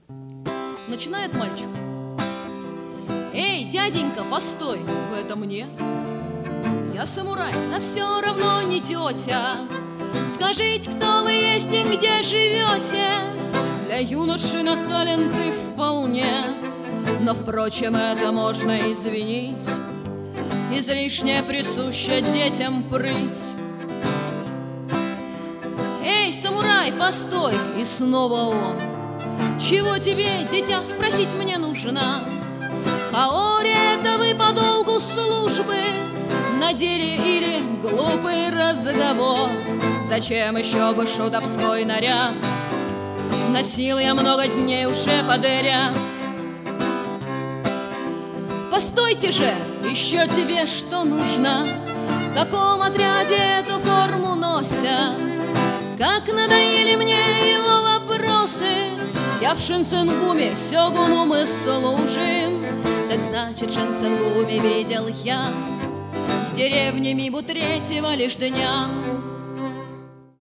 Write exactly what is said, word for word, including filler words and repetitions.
Начинает мальчик: «Эй, дяденька, постой, вы это мне?» «Я самурай, да все равно не тетя. Скажите, кто вы есть и где живете? Для юноши нахален ты вполне, но, впрочем, это можно извинить. Излишне присуща детям прыть». «Эй, самурай, постой!» И снова он: «Чего тебе, дитя, спросить мне нужно? Хаори, это вы по долгу службы надели или глупый разговор? Зачем еще бы шутовской наряд носил я много дней уже подряд?» «Постойте же, еще тебе что нужно? В каком отряде эту форму носят? Как надоели мне его вопросы! Я в Шинсенгуме сёгуну мы служим». «Так значит, Шинсенгуме видел я в деревне Мибу третьего лишь дня.